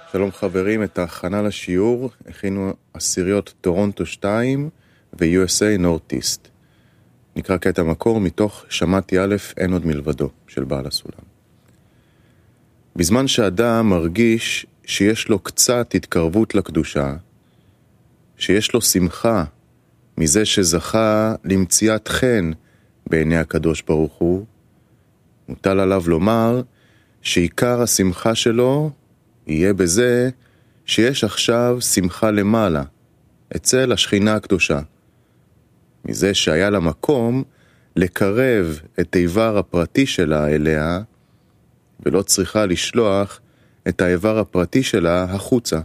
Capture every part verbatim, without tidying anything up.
שלום חברים, את ההכנה לשיעור הכינו עשיריות טורונטו שתיים ו-יו אס איי נורת'יסט. נקרא קטע מקור מתוך שמעתי א' אין עוד מלבדו של בעל הסולם. בזמן שאדם מרגיש שיש לו קצת התקרבות לקדושה, שיש לו שמחה מזה שזכה למציאת חן בעיני הקדוש ברוך הוא, מוטל עליו לומר שעיקר השמחה שלו יהיה בזה שיש עכשיו שמחה למעלה, אצל השכינה הקדושה. מזה שהיה לה מקום לקרב את האיבר הפרטי שלה אליה, ולא צריכה לשלוח את האיבר הפרטי שלה החוצה.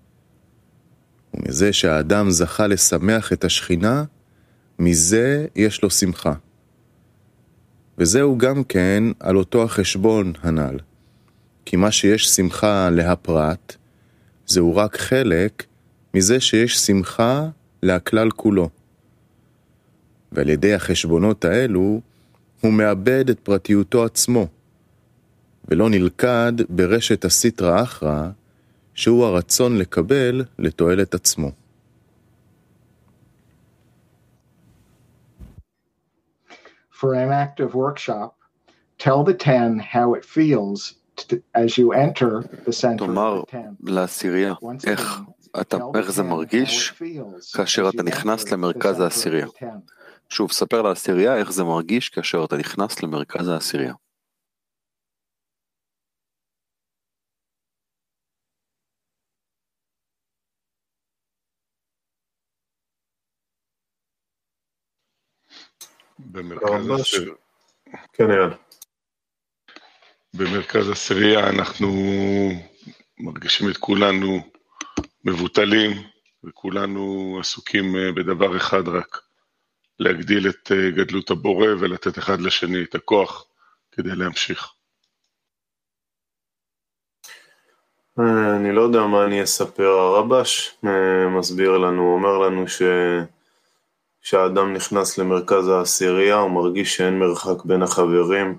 ומזה שהאדם זכה לשמח את השכינה, מזה יש לו שמחה. וזהו גם כן על אותו החשבון הנ"ל. כי מה שיש שמחה להפרט, זהו רק חלק מזה שיש שמחה להכלל כולו. ועל ידי החשבונות האלו, הוא מאבד את פרטיותו עצמו, ולא נלכד ברשת הסיטרא אחרא, שהוא הרצון לקבל לתועלת עצמו. For an active workshop, tell the ten how it feels as you enter the center תאמר of the ten. לעשירייה איך, אתה, איך זה מרגיש כאשר אתה נכנס למרכז העשירייה. שוב, ספר לעשירייה איך זה מרגיש כאשר אתה נכנס למרכז העשירייה. במרכז עשירייה. כן, יאללה. במרכז עשירייה אנחנו מרגישים את כולנו מבוטלים, וכולנו עסוקים בדבר אחד רק, להגדיל את גדלות הבורא ולתת אחד לשני את הכוח כדי להמשיך. אני לא יודע מה אני אספר. הרבש מסביר לנו, אומר לנו ש... כשהאדם נכנס למרכז העשירייה הוא מרגיש שאין מרחק בין החברים,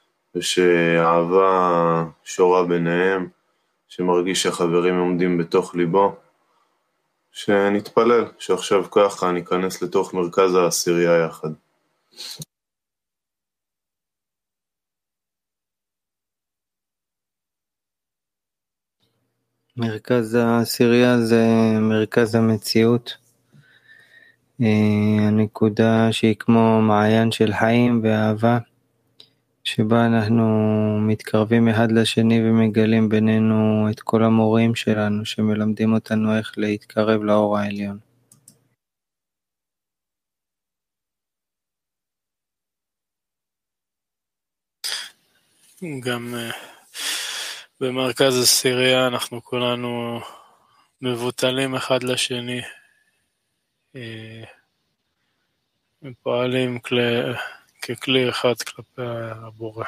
ושאהבה שורה ביניהם, שמרגיש שהחברים עומדים בתוך ליבו, שנתפלל שעכשיו ככה ניכנס לתוך מרכז העשירייה יחד. מרכז העשירייה זה מרכז המציאות, הנקודה שהיא כמו מעיין של חיים ואהבה, שבה אנחנו מתקרבים אחד לשני ומגלים בינינו את כל המורים שלנו שמלמדים אותנו איך להתקרב לאור העליון. גם במרכז העשירייה אנחנו כולנו מבוטלים אחד לשני, פועלים ככלי אחד כלפי הבורא.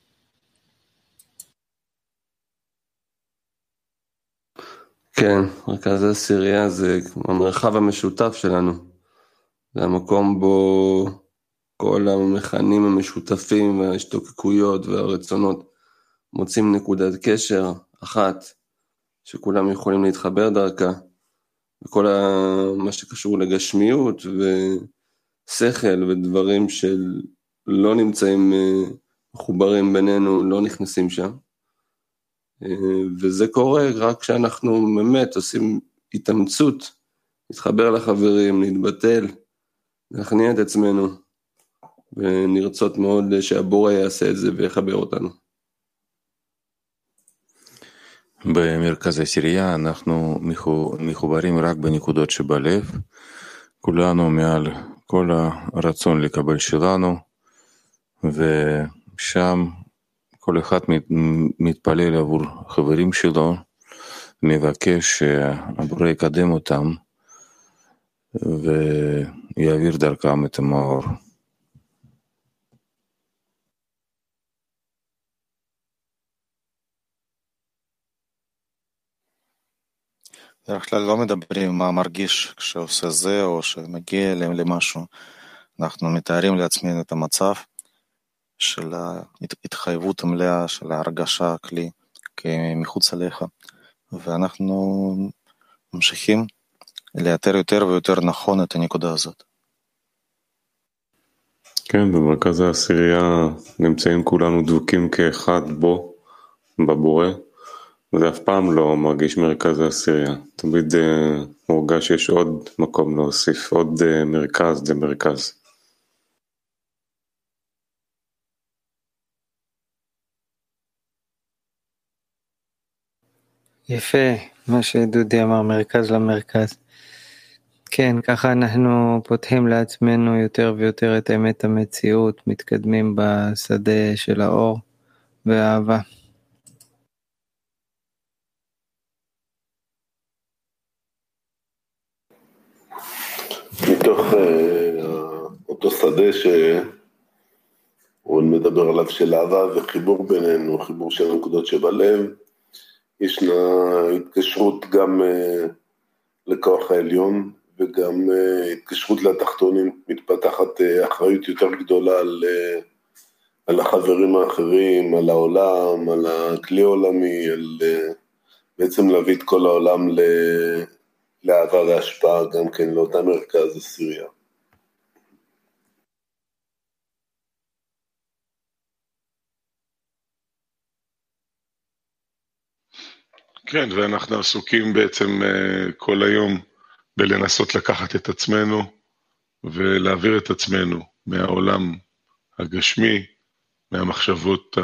כן, מרכז העשירייה זה המרחב המשותף שלנו. זה המקום בו כל המכנים המשותפים וההשתוקקויות והרצונות מוצאים נקודת קשר אחת שכולם יכולים להתחבר דרכה. וכל מה שקשור לגשמיות ושכל ודברים שלא נמצאים מחוברים בינינו, לא נכנסים שם. וזה קורה רק כשאנחנו באמת עושים התאמצות, להתחבר לחברים, להתבטל, להכניע את עצמנו, ונרצות מאוד שהבורא יעשה את זה ויחבר אותנו. במרכז העשירייה אנחנו מחוברים רק בנקודות שבלב, כולנו מעל כל הרצון לקבל שלנו, ושם כל אחד מתפלל עבור חברים שלו, מבקש שהבורא יקדם אותם ויעביר דרכם את המאור. בדרך כלל לא מדברים מה מרגיש כשעושה זה או שמגיע אליהם למשהו. אנחנו מתארים לעצמנו את המצב של ההתחייבות המלאה של ההרגשה הכלי כמחוץ עליך, ואנחנו ממשיכים לאתר יותר ויותר נכון את הנקודה הזאת. כן, במרכז העשירייה נמצאים כולנו דבוקים כאחד בו, בבורא, וזה אף פעם לא מרגיש מרכז העשירייה. תמיד uh, מורגש שיש עוד מקום להוסיף, עוד uh, מרכז למרכז. יפה, מה שדודי אמר, מרכז למרכז. כן, ככה אנחנו פותחים לעצמנו יותר ויותר את אמת המציאות, מתקדמים בשדה של האור והאהבה. מתוך uh, אותו שדה שהוא מדבר עליו של אהבה וחיבור בינינו, חיבור של הנקודות שבלב, ישנה התקשרות גם uh, לכוח העליון וגם uh, התקשרות לתחתונים, מתפתחת uh, אחריות יותר גדולה על, uh, על החברים האחרים, על העולם, על הכלי העולמי, על uh, בעצם להביא את כל העולם ל... לאהבה והשפעה גם כן לאותה מרכז עשירייה. כן, ואנחנו עסוקים בעצם כל היום בלנסות לקחת את עצמנו ולהעביר את עצמנו מהעולם הגשמי, מהמחשבות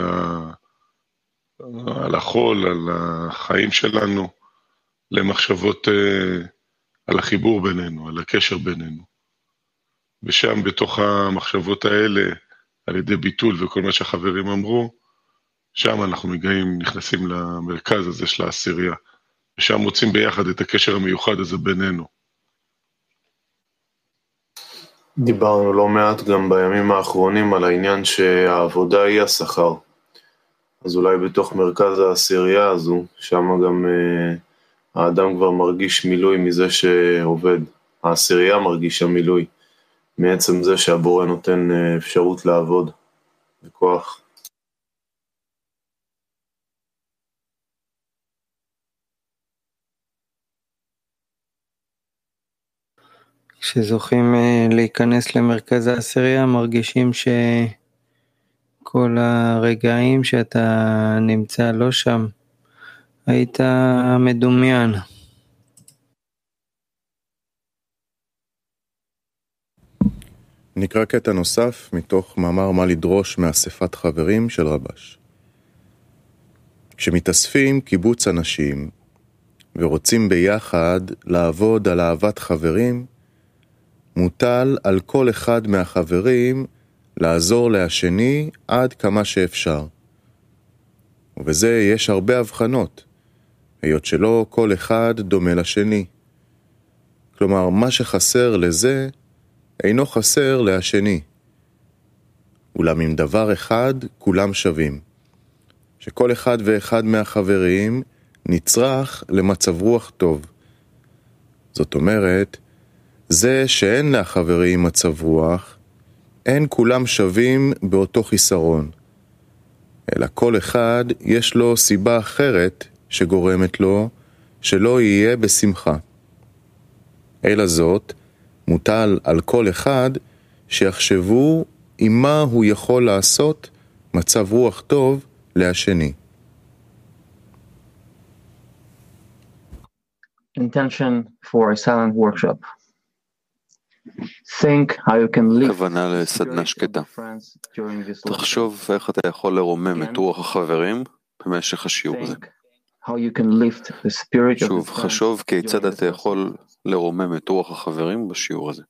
על החול, על החיים שלנו, למחשבות על החיבור בינינו, על הקשר בינינו. ושם בתוך המחשבות האלה, על ידי ביטול וכל מה שהחברים אמרו, שם אנחנו מגיעים, נכנסים למרכז הזה של העשירייה, ושם מוצאים ביחד את הקשר המיוחד הזה בינינו. דיברנו לא מעט גם בימים האחרונים על העניין שהעבודה היא השכר. אז אולי בתוך מרכז העשירייה הזו, שם גם אה, האדם כבר מרגיש מילוי מזה שעובד. העשירייה מרגישה מילוי, מעצם זה שהבורא נותן אה, אפשרות לעבוד בכוח. כשזוכים להיכנס למרכז העשירייה, מרגישים שכל הרגעים שאתה נמצא לא שם, היית מדומיין. נקרא קטע נוסף מתוך מאמר מה לדרוש מאספת חברים של רבש. כשמתאספים קיבוץ אנשים ורוצים ביחד לעבוד על אהבת חברים, מוטל על כל אחד מהחברים לעזור להשני עד כמה שאפשר. ובזה יש הרבה הבחנות, היות שלא כל אחד דומה לשני. כלומר, מה שחסר לזה אינו חסר להשני. אולם עם דבר אחד כולם שווים, שכל אחד ואחד מהחברים נצרך למצב רוח טוב. זאת אומרת, זה שאין לחברים מצב רוח, אין כולם שווים באותו חיסרון, אלא כל אחד יש לו סיבה אחרת שגורמת לו שלא יהיה בשמחה. אלא זאת, מוטל על כל אחד שיחשבו עם מה הוא יכול לעשות מצב רוח טוב להשני. Intention for a silent workshop. Think how you can live. כוונה לסדנה שקטה. תחשוב איך אתה יכול לרומם את רוח החברים במשך השיעור הזה. שוב, חשוב כיצד אתה יכול לרומם את רוח החברים בשיעור הזה.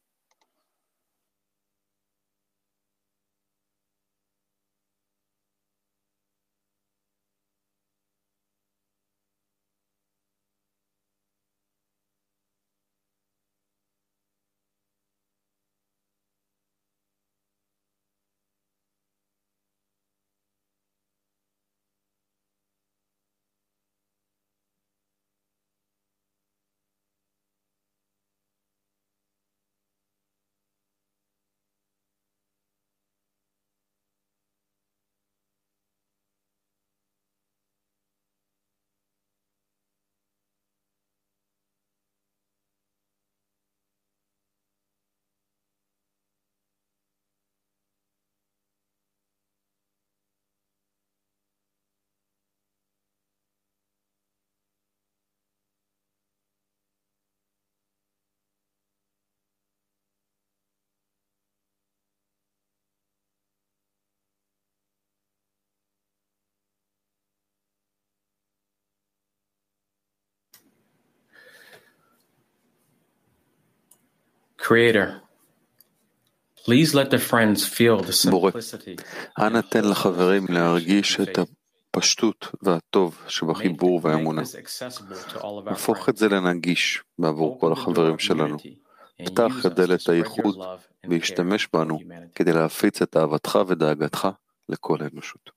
Creator, please let the friends feel the בורא, simplicity אנא תן לחברים להרגיש את הפשטות והטוב שבחיבור והאמונה. הפוך את זה לנגיש בעבור כל החברים שלנו. פתח את דלת הייחוד והשתמש בנו כדי להפיץ את אהבתך ודאגתך לכל האנושות.